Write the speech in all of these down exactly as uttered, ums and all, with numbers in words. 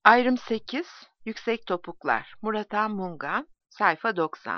Ayrım sekiz, Yüksek Topuklar, Murat Han Mungan, sayfa doksan.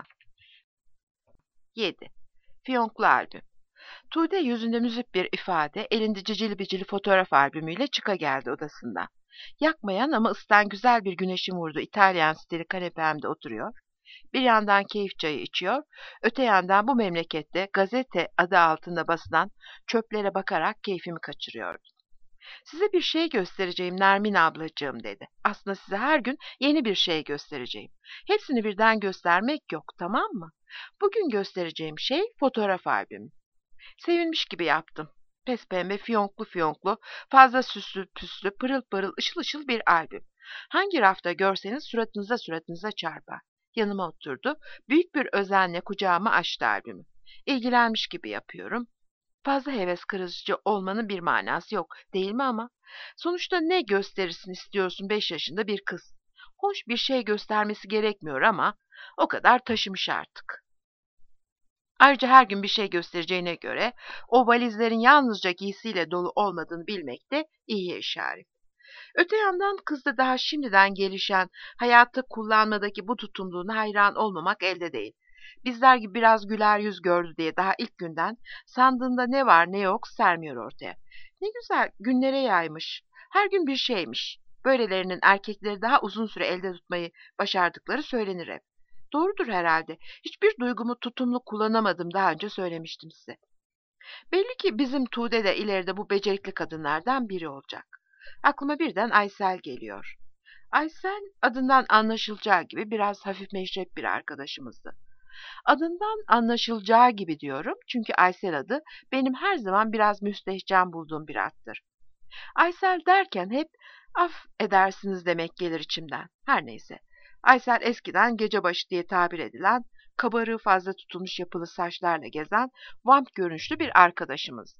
yedi. Fiyonklu albüm. Tuğde yüzünde müzip bir ifade, elinde cicili bicili fotoğraf albümüyle çıka geldi odasından. Yakmayan ama ısıtan güzel bir güneşin vurduğu İtalyan stili kanepemde oturuyor. Bir yandan keyif çayı içiyor, öte yandan bu memlekette gazete adı altında basılan çöplere bakarak keyfimi kaçırıyordum. Size bir şey göstereceğim Nermin ablacığım dedi. Aslında size her gün yeni bir şey göstereceğim. Hepsini birden göstermek yok, tamam mı? Bugün göstereceğim şey fotoğraf albümü. Sevinmiş gibi yaptım. Pespembe, fiyonklu fiyonklu, fazla süslü püslü, pırıl pırıl, ışıl ışıl bir albüm. Hangi rafta görseniz suratınıza suratınıza çarpar. Yanıma oturdu, büyük bir özenle kucağıma açtı albümü. İlgilenmiş gibi yapıyorum. Fazla heves kırıcı olmanın bir manası yok, değil mi ama? Sonuçta ne gösterirsin istiyorsun beş yaşında bir kız. Hoş bir şey göstermesi gerekmiyor ama o kadar taşımış artık. Ayrıca her gün bir şey göstereceğine göre o valizlerin yalnızca giysiyle dolu olmadığını bilmek de iyiye işaret. Öte yandan kızda daha şimdiden gelişen hayatı kullanmadaki bu tutumluğuna hayran olmamak elde değil. Bizler gibi biraz güler yüz gördü diye daha ilk günden sandığında ne var ne yok sermiyor ortaya. Ne güzel günlere yaymış. Her gün bir şeymiş. Böylelerinin erkekleri daha uzun süre elde tutmayı başardıkları söylenir hep. Doğrudur herhalde. Hiçbir duygumu tutumlu kullanamadım, daha önce söylemiştim size. Belli ki bizim Tuğde de ileride bu becerikli kadınlardan biri olacak. Aklıma birden Aysel geliyor. Aysel adından anlaşılacağı gibi biraz hafif meşrep bir arkadaşımızdı. Adından anlaşılacağı gibi diyorum çünkü Aysel adı benim her zaman biraz müstehcen bulduğum bir addır. Aysel derken hep af edersiniz demek gelir içimden. Her neyse. Aysel eskiden gecebaşı diye tabir edilen, kabarığı fazla tutulmuş yapılı saçlarla gezen, vamp görünüşlü bir arkadaşımızdı.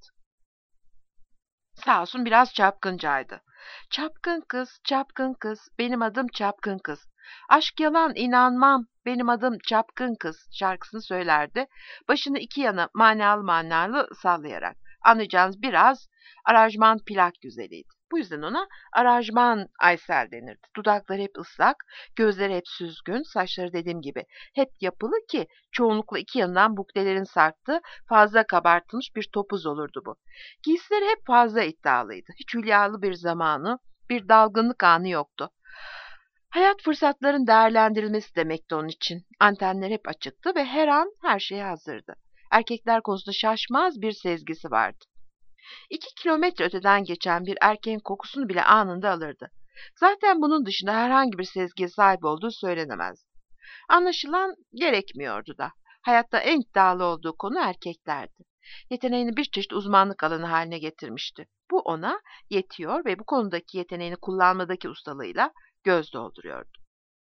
Sağ olsun biraz çapkıncaydı. Çapkın kız, çapkın kız, benim adım çapkın kız. Aşk yalan inanmam, benim adım çapkın kız şarkısını söylerdi. Başını iki yana manalı manalı sallayarak. Anlayacağınız biraz aranjman plak güzeliydi. Bu yüzden ona aranjman Aysel denirdi. Dudakları hep ıslak, gözleri hep süzgün, saçları dediğim gibi hep yapılı ki çoğunlukla iki yanından buklelerin sarktığı fazla kabartılmış bir topuz olurdu bu. Giysileri hep fazla iddialıydı. Hiç hülyalı bir zamanı, bir dalgınlık anı yoktu. Hayat fırsatların değerlendirilmesi demekti onun için. Antenler hep açıktı ve her an her şeye hazırdı. Erkekler konusunda şaşmaz bir sezgisi vardı. İki kilometre öteden geçen bir erkeğin kokusunu bile anında alırdı. Zaten bunun dışında herhangi bir sezgiye sahip olduğu söylenemezdi. Anlaşılan gerekmiyordu da. Hayatta en iddialı olduğu konu erkeklerdi. Yeteneğini bir çeşit uzmanlık alanı haline getirmişti. Bu ona yetiyor ve bu konudaki yeteneğini kullanmadaki ustalığıyla göz dolduruyordu.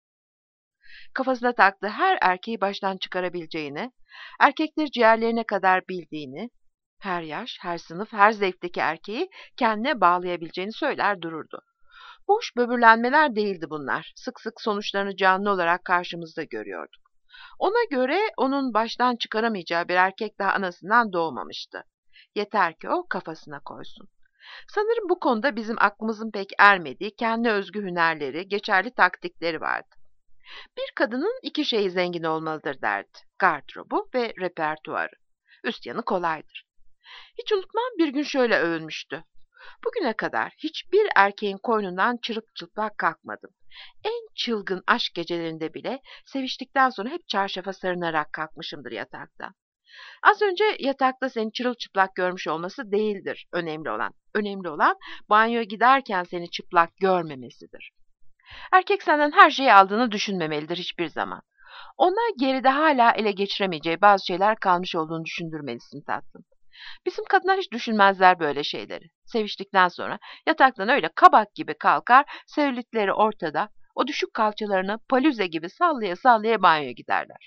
Kafasına taktığı her erkeği baştan çıkarabileceğini, erkekleri ciğerlerine kadar bildiğini, her yaş, her sınıf, her zevkteki erkeği kendine bağlayabileceğini söyler dururdu. Boş böbürlenmeler değildi bunlar. Sık sık sonuçlarını canlı olarak karşımızda görüyorduk. Ona göre onun baştan çıkaramayacağı bir erkek daha anasından doğmamıştı. Yeter ki o kafasına koysun. Sanırım bu konuda bizim aklımızın pek ermediği kendi özgü hünerleri, geçerli taktikleri vardı. Bir kadının iki şeyi zengin olmalıdır derdi. Gardırobu ve repertuarı. Üst yanı kolaydır. Hiç unutmam, bir gün şöyle övünmüştü. Bugüne kadar hiçbir erkeğin koynundan çırılçıplak kalkmadım. En çılgın aşk gecelerinde bile seviştikten sonra hep çarşafa sarınarak kalkmışımdır yataktan. Az önce yatakta seni çırılçıplak görmüş olması değildir önemli olan. Önemli olan banyoya giderken seni çıplak görmemesidir. Erkek senden her şeyi aldığını düşünmemelidir hiçbir zaman. Ona geride hala ele geçiremeyeceği bazı şeyler kalmış olduğunu düşündürmelisin tatlım. Bizim kadınlar hiç düşünmezler böyle şeyleri. Seviştikten sonra yataktan öyle kabak gibi kalkar, sevdikleri ortada, o düşük kalçalarını palüze gibi sallaya sallaya banyoya giderler.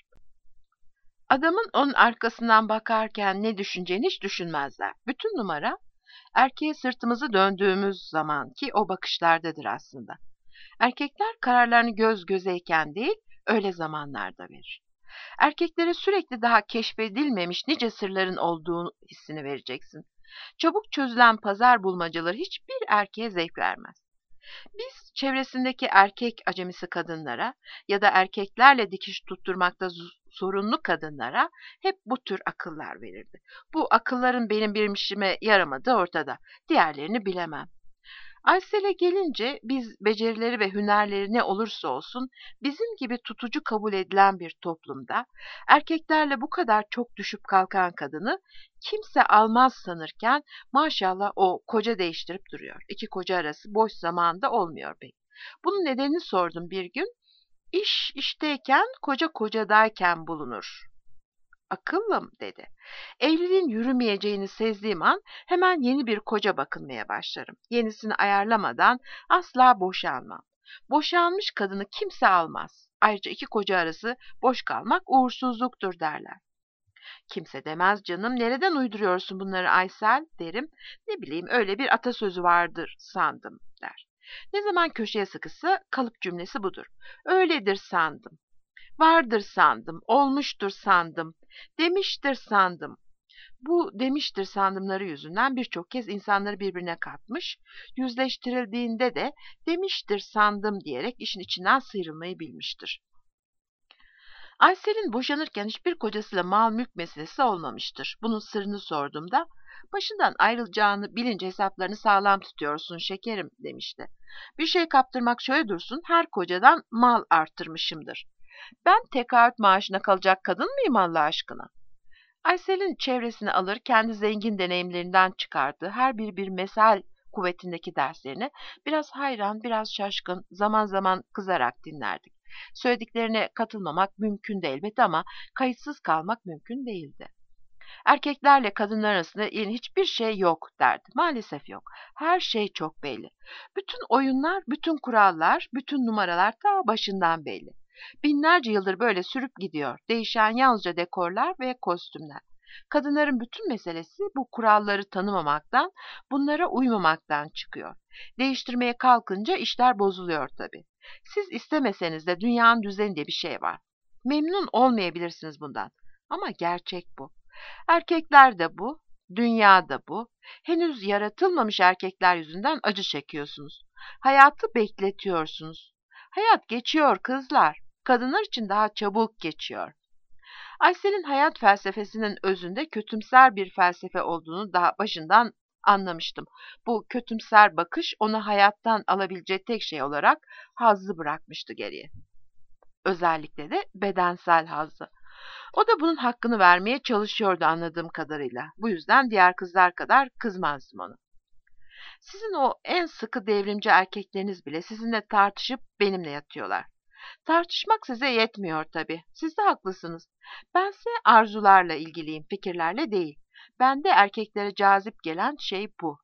Adamın onun arkasından bakarken ne düşüneceğini hiç düşünmezler. Bütün numara, erkeğe sırtımızı döndüğümüz zaman ki o bakışlardadır aslında. Erkekler kararlarını göz gözeyken değil, öyle zamanlarda verir. Erkeklere sürekli daha keşfedilmemiş nice sırların olduğu hissini vereceksin. Çabuk çözülen pazar bulmacaları hiçbir erkeğe zevk vermez. Biz çevresindeki erkek acemisi kadınlara ya da erkeklerle dikiş tutturmakta zu- sorunlu kadınlara hep bu tür akıllar verirdi. Bu akılların benim bir işime yaramadığı ortada. Diğerlerini bilemem. Aysel'e gelince biz becerileri ve hünerleri ne olursa olsun bizim gibi tutucu kabul edilen bir toplumda erkeklerle bu kadar çok düşüp kalkan kadını kimse almaz sanırken maşallah o koca değiştirip duruyor. İki koca arası boş zamanda olmuyor pek. Bunun nedenini sordum bir gün. İş işteyken koca kocadayken bulunur. Akıllım dedi. Evliliğin yürümeyeceğini sezdiğim an hemen yeni bir koca bakınmaya başlarım. Yenisini ayarlamadan asla boşanmam. Boşanmış kadını kimse almaz. Ayrıca iki koca arası boş kalmak uğursuzluktur derler. Kimse demez canım. Nereden uyduruyorsun bunları Aysel derim. Ne bileyim öyle bir atasözü vardır sandım der. Ne zaman köşeye sıkışsa kalıp cümlesi budur. Öyledir sandım. Vardır sandım, olmuştur sandım, demiştir sandım. Bu demiştir sandımları yüzünden birçok kez insanları birbirine katmış, yüzleştirildiğinde de demiştir sandım diyerek işin içinden sıyrılmayı bilmiştir. Aysel'in boşanırken hiçbir kocasıyla mal mülk meselesi olmamıştır. Bunun sırrını sorduğumda, başından ayrılacağını bilince hesaplarını sağlam tutuyorsun şekerim demişti. Bir şey kaptırmak şöyle dursun, her kocadan mal arttırmışımdır. Ben tekaüt maaşına kalacak kadın mıyım Allah aşkına? Aysel'in çevresini alır, kendi zengin deneyimlerinden çıkardığı her bir bir mesel kuvvetindeki derslerini biraz hayran, biraz şaşkın, zaman zaman kızarak dinlerdik. Söylediklerine katılmamak mümkündü elbette ama kayıtsız kalmak mümkün değildi. Erkeklerle kadınlar arasında yeni hiçbir şey yok derdi. Maalesef yok. Her şey çok belli. Bütün oyunlar, bütün kurallar, bütün numaralar ta başından belli. Binlerce yıldır böyle sürüp gidiyor. Değişen yalnızca dekorlar ve kostümler. Kadınların bütün meselesi bu kuralları tanımamaktan, bunlara uymamaktan çıkıyor. Değiştirmeye kalkınca işler bozuluyor tabii. Siz istemeseniz de dünyanın düzeni diye bir şey var. Memnun olmayabilirsiniz bundan. Ama gerçek bu. Erkekler de bu, dünya da bu. Henüz yaratılmamış erkekler yüzünden acı çekiyorsunuz. Hayatı bekletiyorsunuz. Hayat geçiyor kızlar. Kadınlar için daha çabuk geçiyor. Aysel'in hayat felsefesinin özünde kötümser bir felsefe olduğunu daha başından anlamıştım. Bu kötümser bakış onu hayattan alabileceği tek şey olarak hazzı bırakmıştı geriye. Özellikle de bedensel hazzı. O da bunun hakkını vermeye çalışıyordu anladığım kadarıyla. Bu yüzden diğer kızlar kadar kızmazdım ona. Sizin o en sıkı devrimci erkekleriniz bile sizinle tartışıp benimle yatıyorlar. Tartışmak size yetmiyor tabii. Siz de haklısınız. Bense arzularla ilgiliyim, fikirlerle değil. Bende erkeklere cazip gelen şey bu.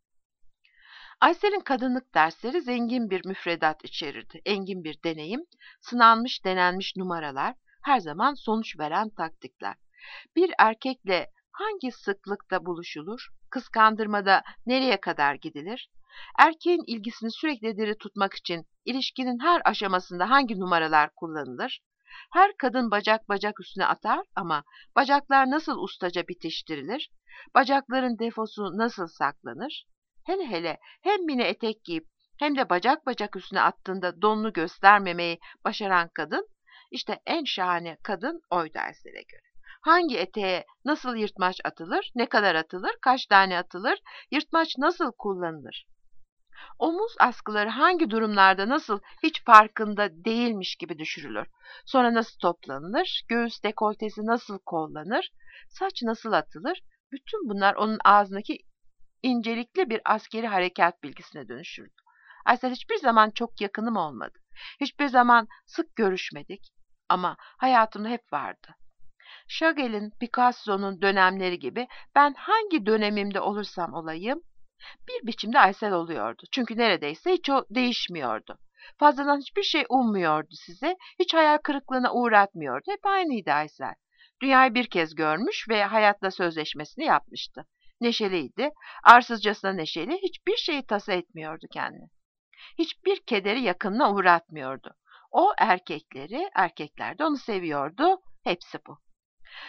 Aysel'in kadınlık dersleri zengin bir müfredat içerirdi. Engin bir deneyim, sınanmış denenmiş numaralar, her zaman sonuç veren taktikler. Bir erkekle hangi sıklıkta buluşulur? Kıskandırmada nereye kadar gidilir? Erkeğin ilgisini sürekli diri tutmak için ilişkinin her aşamasında hangi numaralar kullanılır? Her kadın bacak bacak üstüne atar ama bacaklar nasıl ustaca bitiştirilir? Bacakların defosu nasıl saklanır? Hele hele hem mini etek giyip hem de bacak bacak üstüne attığında donunu göstermemeyi başaran kadın, işte en şahane kadın oydu Aysel'e göre. Hangi eteğe nasıl yırtmaç atılır, ne kadar atılır, kaç tane atılır, yırtmaç nasıl kullanılır? Omuz askıları hangi durumlarda nasıl hiç farkında değilmiş gibi düşürülür? Sonra nasıl toplanılır? Göğüs dekoltesi nasıl kollanır? Saç nasıl atılır? Bütün bunlar onun ağzındaki incelikli bir askeri harekat bilgisine dönüşürdü. Aysel hiçbir zaman çok yakınım olmadı. Hiçbir zaman sık görüşmedik ama hayatımda hep vardı. Chagall'in, Picasso'nun dönemleri gibi ben hangi dönemimde olursam olayım bir biçimde Aysel oluyordu. Çünkü neredeyse hiç o değişmiyordu. Fazladan hiçbir şey ummuyordu size, hiç hayal kırıklığına uğratmıyordu. Hep aynıydı Aysel. Dünyayı bir kez görmüş ve hayatla sözleşmesini yapmıştı. Neşeliydi, arsızcasına neşeli, hiçbir şeyi tasa etmiyordu kendine. Hiçbir kederi yakınına uğratmıyordu. O erkekleri, erkekler de onu seviyordu. Hepsi bu.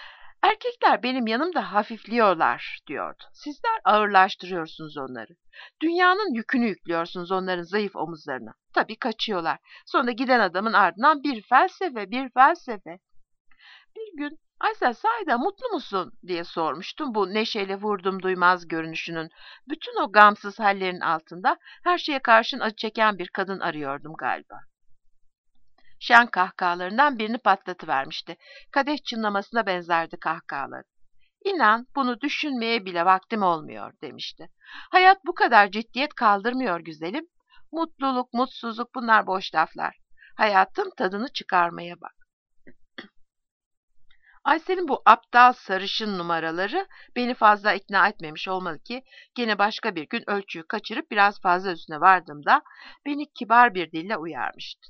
Erkekler benim yanımda hafifliyorlar diyordu. Sizler ağırlaştırıyorsunuz onları. Dünyanın yükünü yüklüyorsunuz onların zayıf omuzlarına. Tabii kaçıyorlar. Sonra giden adamın ardından bir felsefe, bir felsefe. Bir gün Aysel sahiden mutlu musun diye sormuştum. Bu neşeyle vurdum duymaz görünüşünün, bütün o gamsız hallerin altında her şeye karşın acı çeken bir kadın arıyordum galiba. Şen kahkahalarından birini patlatıvermişti. Kadeh çınlamasına benzerdi kahkahaları. İnan bunu düşünmeye bile vaktim olmuyor demişti. Hayat bu kadar ciddiyet kaldırmıyor güzelim. Mutluluk, mutsuzluk bunlar boş laflar. Hayatın tadını çıkarmaya bak. Aysel'in bu aptal sarışın numaraları beni fazla ikna etmemiş olmalı ki gene başka bir gün ölçüyü kaçırıp biraz fazla üstüne vardığımda beni kibar bir dille uyarmıştı.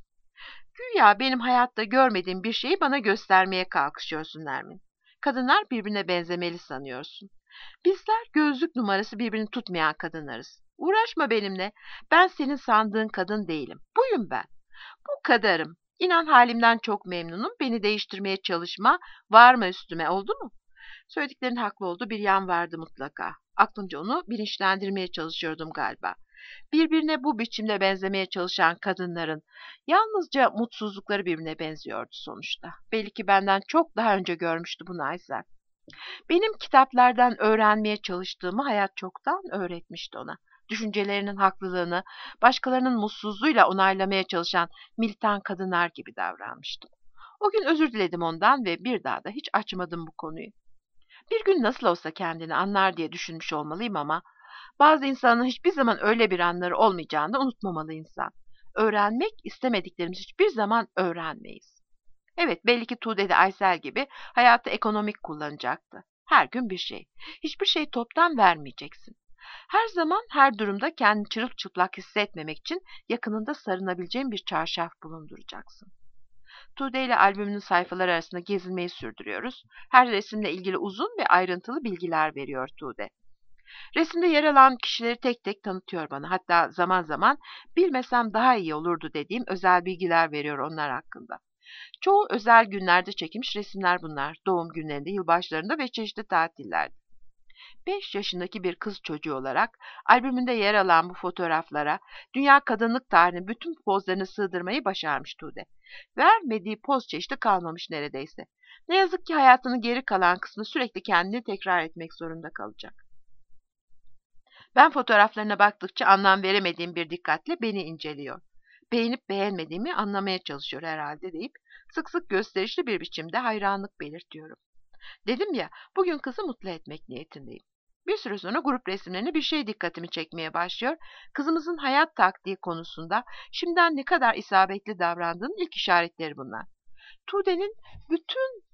Güya benim hayatta görmediğim bir şeyi bana göstermeye kalkışıyorsun Nermin. Kadınlar birbirine benzemeli sanıyorsun. Bizler gözlük numarası birbirini tutmayan kadınlarız. Uğraşma benimle. Ben senin sandığın kadın değilim. Buyum ben. Bu kadarım. İnan halimden çok memnunum. Beni değiştirmeye çalışma. Varma üstüme, oldu mu? Söylediklerinin haklı olduğu bir yan vardı mutlaka. Aklımca onu bilinçlendirmeye çalışıyordum galiba. Birbirine bu biçimde benzemeye çalışan kadınların yalnızca mutsuzlukları birbirine benziyordu sonuçta. Belli ki benden çok daha önce görmüştü bunu Aysel. Benim kitaplardan öğrenmeye çalıştığımı hayat çoktan öğretmişti ona. Düşüncelerinin haklılığını başkalarının mutsuzluğuyla onaylamaya çalışan militan kadınlar gibi davranmıştım. O gün özür diledim ondan ve bir daha da hiç açmadım bu konuyu. Bir gün nasıl olsa kendini anlar diye düşünmüş olmalıyım ama bazı insanın hiçbir zaman öyle bir anları olmayacağını da unutmamalı insan. Öğrenmek istemediklerimizi hiçbir zaman öğrenmeyiz. Evet, belli ki Tuğde de Aysel gibi hayatı ekonomik kullanacaktı. Her gün bir şey. Hiçbir şey toptan vermeyeceksin. Her zaman her durumda kendini çırılçıplak hissetmemek için yakınında sarınabileceğin bir çarşaf bulunduracaksın. Tuğde ile albümünün sayfaları arasında gezinmeyi sürdürüyoruz. Her resimle ilgili uzun ve ayrıntılı bilgiler veriyor Tuğde. Resimde yer alan kişileri tek tek tanıtıyor bana. Hatta zaman zaman bilmesem daha iyi olurdu dediğim özel bilgiler veriyor onlar hakkında. Çoğu özel günlerde çekilmiş resimler bunlar. Doğum günlerinde, yılbaşlarında ve çeşitli tatillerde. Beş yaşındaki bir kız çocuğu olarak albümünde yer alan bu fotoğraflara dünya kadınlık tarihinin bütün pozlarını sığdırmayı başarmış Tuğde. Vermediği poz çeşidi kalmamış neredeyse. Ne yazık ki hayatının geri kalan kısmını sürekli kendini tekrar etmek zorunda kalacak. Ben fotoğraflarına baktıkça anlam veremediğim bir dikkatle beni inceliyor. Beğenip beğenmediğimi anlamaya çalışıyor herhalde deyip sık sık gösterişli bir biçimde hayranlık belirtiyorum. Dedim ya, bugün kızı mutlu etmek niyetindeyim. Bir süre sonra grup resimlerine bir şey dikkatimi çekmeye başlıyor. Kızımızın hayat taktiği konusunda şimdiden ne kadar isabetli davrandığının ilk işaretleri bunlar. Tuğde'nin bütün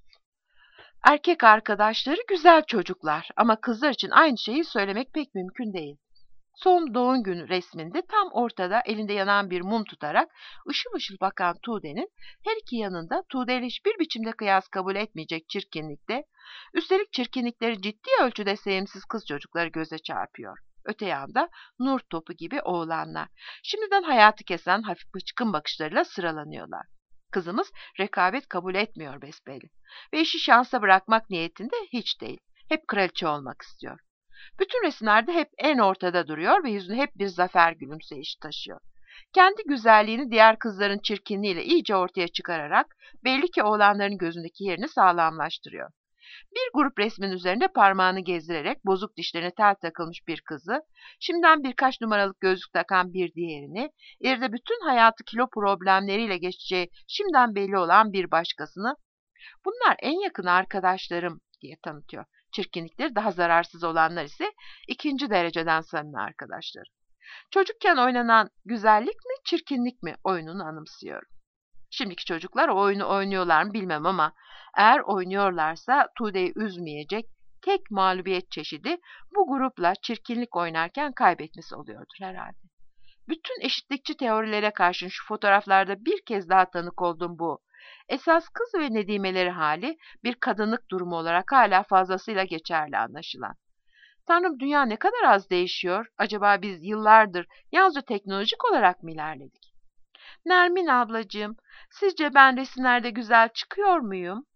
erkek arkadaşları güzel çocuklar ama kızlar için aynı şeyi söylemek pek mümkün değil. Son doğum günü resminde tam ortada elinde yanan bir mum tutarak ışıl ışıl bakan Tuğde'nin her iki yanında Tuğde ile hiçbir biçimde kıyas kabul etmeyecek çirkinlikte, üstelik çirkinlikleri ciddi ölçüde sevimsiz kız çocukları göze çarpıyor. Öte yanda nur topu gibi oğlanlar. Şimdiden hayatı kesen hafif bıçkın bakışlarıyla sıralanıyorlar. Kızımız rekabet kabul etmiyor besbelli ve işi şansa bırakmak niyetinde hiç değil. Hep kraliçe olmak istiyor. Bütün resimlerde hep en ortada duruyor ve yüzünde hep bir zafer gülümseyişi taşıyor. Kendi güzelliğini diğer kızların çirkinliğiyle iyice ortaya çıkararak belli ki oğlanların gözündeki yerini sağlamlaştırıyor. Bir grup resmin üzerinde parmağını gezdirerek bozuk dişlerine tel takılmış bir kızı, şimdiden birkaç numaralık gözlük takan bir diğerini, ileride bütün hayatı kilo problemleriyle geçeceği şimdiden belli olan bir başkasını, bunlar en yakın arkadaşlarım diye tanıtıyor. Çirkinlikleri daha zararsız olanlar ise ikinci dereceden samimi arkadaşlar. Çocukken oynanan güzellik mi, çirkinlik mi oyununu anımsıyorum. Şimdiki çocuklar o oyunu oynuyorlar mı bilmem ama eğer oynuyorlarsa Tuğde'yi üzmeyecek tek mağlubiyet çeşidi bu grupla çirkinlik oynarken kaybetmesi oluyordur herhalde. Bütün eşitlikçi teorilere karşın şu fotoğraflarda bir kez daha tanık olduğum bu. Esas kız ve nedimeleri hali bir kadınlık durumu olarak hala fazlasıyla geçerli anlaşılan. Tanrım dünya ne kadar az değişiyor. Acaba biz yıllardır yalnızca teknolojik olarak mı ilerledik? Nermin ablacığım, sizce ben resimlerde güzel çıkıyor muyum?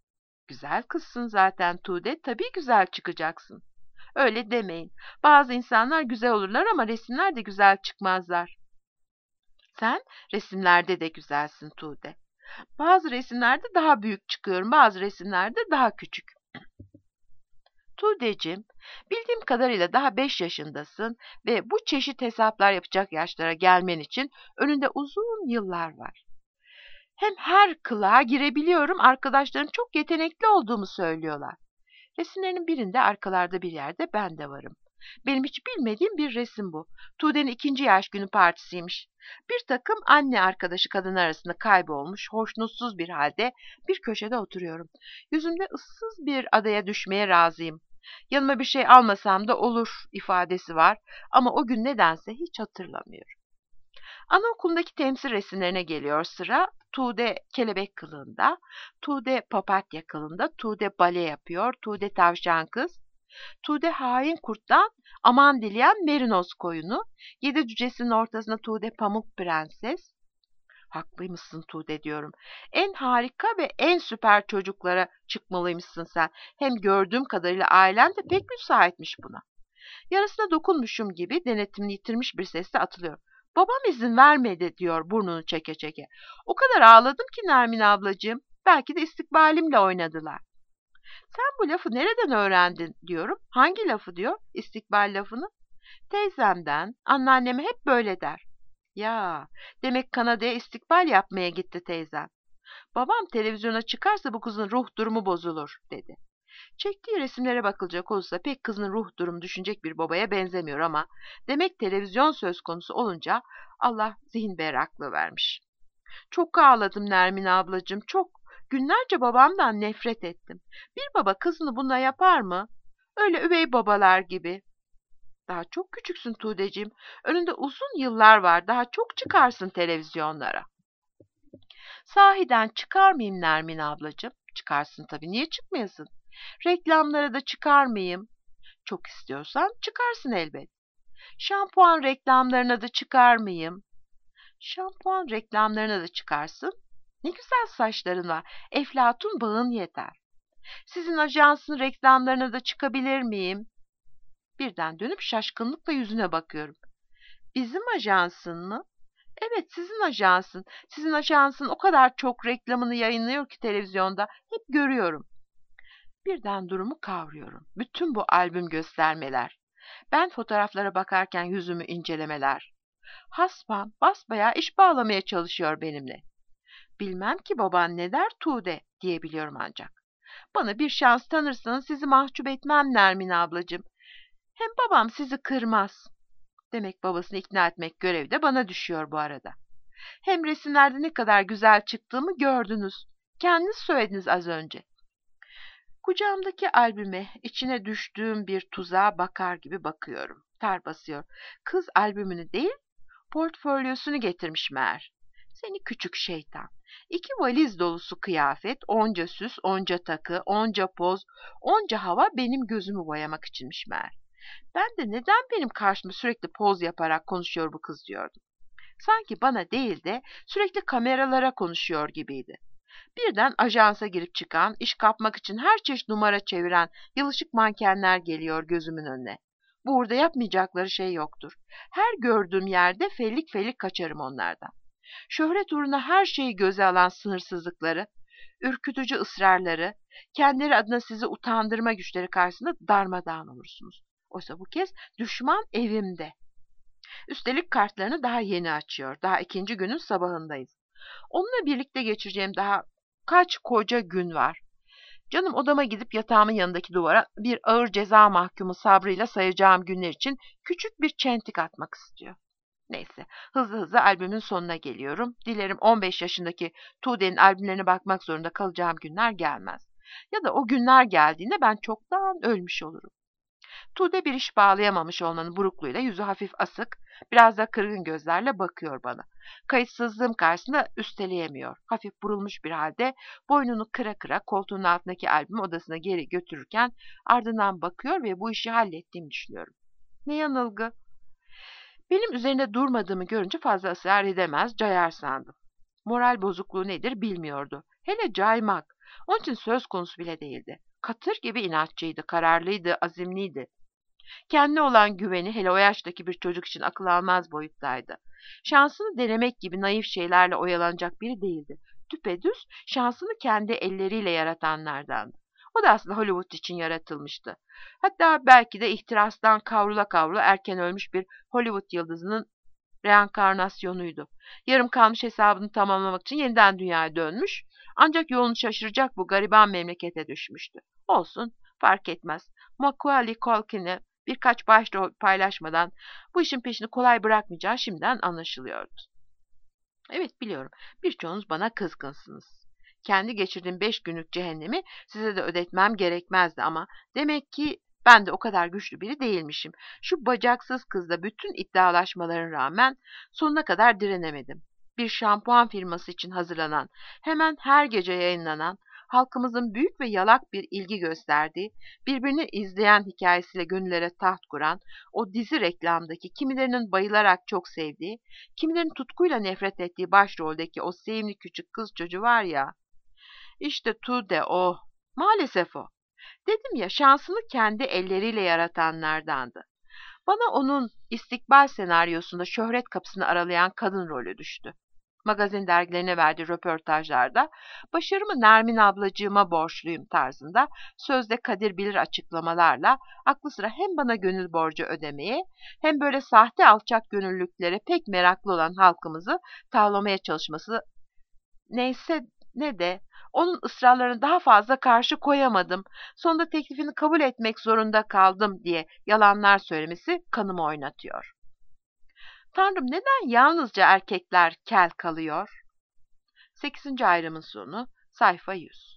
Güzel kızsın zaten Tuğde, tabii güzel çıkacaksın. Öyle demeyin. Bazı insanlar güzel olurlar ama resimler de güzel çıkmazlar. Sen resimlerde de güzelsin Tuğde. Bazı resimlerde daha büyük çıkıyorum, bazı resimlerde daha küçük. Tuğdeciğim, bildiğim kadarıyla daha beş yaşındasın ve bu çeşit hesaplar yapacak yaşlara gelmen için önünde uzun yıllar var. Hem her kılığa girebiliyorum, arkadaşlarım çok yetenekli olduğumu söylüyorlar. Resimlerin birinde arkalarda bir yerde ben de varım. Benim hiç bilmediğim bir resim bu. Tuğde'nin ikinci yaş günü partisiymiş. Bir takım anne arkadaşı kadın arasında kaybolmuş, hoşnutsuz bir halde bir köşede oturuyorum. Yüzümde ıssız bir adaya düşmeye razıyım. Yanıma bir şey almasam da olur ifadesi var ama o gün nedense hiç hatırlamıyorum. Anaokulundaki temsil resimlerine geliyor sıra. Tuğde kelebek kılığında, Tuğde papatya kılığında, Tuğde bale yapıyor, Tuğde tavşan kız, Tuğde hain kurttan aman dileyen merinos koyunu, yedi cücesinin ortasında Tuğde pamuk prenses. Haklıymışsın Tuğde diyorum. En harika ve en süper çocuklara çıkmalıymışsın sen. Hem gördüğüm kadarıyla ailen de pek müsaitmiş buna. Yarısına dokunmuşum gibi denetimini yitirmiş bir sesle atılıyor. Babam izin vermedi diyor burnunu çeke çeke. O kadar ağladım ki Nermin ablacığım. Belki de istikbalimle oynadılar. Sen bu lafı nereden öğrendin diyorum. Hangi lafı diyor? İstikbal lafını. Teyzemden, anneanneme hep böyle der. Ya, demek Kanada'ya istikbal yapmaya gitti teyzem. Babam televizyona çıkarsa bu kızın ruh durumu bozulur dedi. Çektiği resimlere bakılacak olursa pek kızın ruh durumu düşünecek bir babaya benzemiyor ama demek televizyon söz konusu olunca Allah zihin berraklığı vermiş. Çok ağladım Nermin ablacığım, çok. Günlerce babamdan nefret ettim. Bir baba kızını buna yapar mı? Öyle üvey babalar gibi. Daha çok küçüksün Tuğdeciğim. Önünde uzun yıllar var. Daha çok çıkarsın televizyonlara. Sahiden çıkar mıyım Nermin ablacığım? Çıkarsın tabii. Niye çıkmayasın? Reklamlara da çıkar mıyım? Çok istiyorsan çıkarsın elbet. Şampuan reklamlarına da çıkar mıyım? Şampuan reklamlarına da çıkarsın. Ne güzel saçların var. Eflatun bağın yeter. Sizin ajansın reklamlarına da çıkabilir miyim? Birden dönüp şaşkınlıkla yüzüne bakıyorum. Bizim ajansın mı? Evet, sizin ajansın. Sizin ajansın o kadar çok reklamını yayınlıyor ki televizyonda. Hep görüyorum. Birden durumu kavruyorum. Bütün bu albüm göstermeler. Ben fotoğraflara bakarken yüzümü incelemeler. Hasbam basbayağı iş bağlamaya çalışıyor benimle. Bilmem ki baban ne der Tuğde diyebiliyorum ancak. Bana bir şans tanırsanız sizi mahcup etmem Nermin ablacığım. Hem babam sizi kırmaz. Demek babasını ikna etmek görevi de bana düşüyor bu arada. Hem resimlerde ne kadar güzel çıktığımı gördünüz. Kendiniz söylediniz az önce. Kucağımdaki albüme, içine düştüğüm bir tuzağa bakar gibi bakıyorum. Ter basıyor. Kız albümünü değil, portfolyosunu getirmiş meğer. Seni küçük şeytan. İki valiz dolusu kıyafet, onca süs, onca takı, onca poz, onca hava benim gözümü boyamak içinmiş meğer. Ben de neden benim karşımda sürekli poz yaparak konuşuyor bu kız diyordum. Sanki bana değil de sürekli kameralara konuşuyor gibiydi. Birden ajansa girip çıkan, iş kapmak için her çeşit numara çeviren yılışık mankenler geliyor gözümün önüne. Burada yapmayacakları şey yoktur. Her gördüğüm yerde fellik fellik kaçarım onlardan. Şöhret uğruna her şeyi göze alan sınırsızlıkları, ürkütücü ısrarları, kendileri adına sizi utandırma güçleri karşısında darmadağın olursunuz. Oysa bu kez düşman evimde. Üstelik kartlarını daha yeni açıyor. Daha ikinci günün sabahındayız. Onunla birlikte geçireceğim daha kaç koca gün var. Canım odama gidip yatağımın yanındaki duvara bir ağır ceza mahkumu sabrıyla sayacağım günler için küçük bir çentik atmak istiyor. Neyse, hızlı hızlı albümün sonuna geliyorum. Dilerim on beş yaşındaki Tuğde'nin albümlerine bakmak zorunda kalacağım günler gelmez. Ya da o günler geldiğinde ben çoktan ölmüş olurum. Tuğde bir iş bağlayamamış olmanın burukluğuyla yüzü hafif asık, biraz da kırgın gözlerle bakıyor bana. Kayıtsızlığım karşısında üsteleyemiyor. Hafif burulmuş bir halde boynunu kıra kıra koltuğun altındaki albümü odasına geri götürürken ardından bakıyor ve bu işi hallettiğimi düşünüyorum. Ne yanılgı. Benim üzerinde durmadığımı görünce fazla ısrar edemez, cayar sandım. Moral bozukluğu nedir bilmiyordu. Hele caymak. Onun için söz konusu bile değildi. Katır gibi inatçıydı, kararlıydı, azimliydi. Kendine olan güveni hele o yaştaki bir çocuk için akıl almaz boyuttaydı. Şansını denemek gibi naif şeylerle oyalanacak biri değildi. Düpedüz şansını kendi elleriyle yaratanlardandı. O da aslında Hollywood için yaratılmıştı. Hatta belki de ihtirastan kavrula kavrula erken ölmüş bir Hollywood yıldızının reenkarnasyonuydu. Yarım kalmış hesabını tamamlamak için yeniden dünyaya dönmüş, ancak yolunu şaşıracak bu gariban memlekete düşmüştü. Olsun, fark etmez. Macaulay Culkin'e birkaç başrol paylaşmadan bu işin peşini kolay bırakmayacağı şimdiden anlaşılıyordu. Evet biliyorum, birçoğunuz bana kızgınsınız. Kendi geçirdiğim beş günlük cehennemi size de ödetmem gerekmezdi ama demek ki ben de o kadar güçlü biri değilmişim. Şu bacaksız kızla bütün iddialaşmaların rağmen sonuna kadar direnemedim. Bir şampuan firması için hazırlanan, hemen her gece yayınlanan, halkımızın büyük ve yalak bir ilgi gösterdiği, birbirini izleyen hikayesiyle gönüllere taht kuran, o dizi reklamdaki kimilerinin bayılarak çok sevdiği, kimilerinin tutkuyla nefret ettiği başroldeki o sevimli küçük kız çocuğu var ya, işte Tude o. Maalesef o. Dedim ya şansını kendi elleriyle yaratanlardandı. Bana onun istikbal senaryosunda şöhret kapısını aralayan kadın rolü düştü. Magazin dergilerine verdiği röportajlarda başarımı Nermin ablacığıma borçluyum tarzında sözde kadir bilir açıklamalarla aklı sıra hem bana gönül borcu ödemeye hem böyle sahte alçak gönüllülüklere pek meraklı olan halkımızı tavlamaya çalışması neyse ne de onun ısrarlarına daha fazla karşı koyamadım. Sonunda teklifini kabul etmek zorunda kaldım diye yalanlar söylemesi kanımı oynatıyor. Tanrım neden yalnızca erkekler kel kalıyor? sekizinci ayrımın sonu sayfa yüz.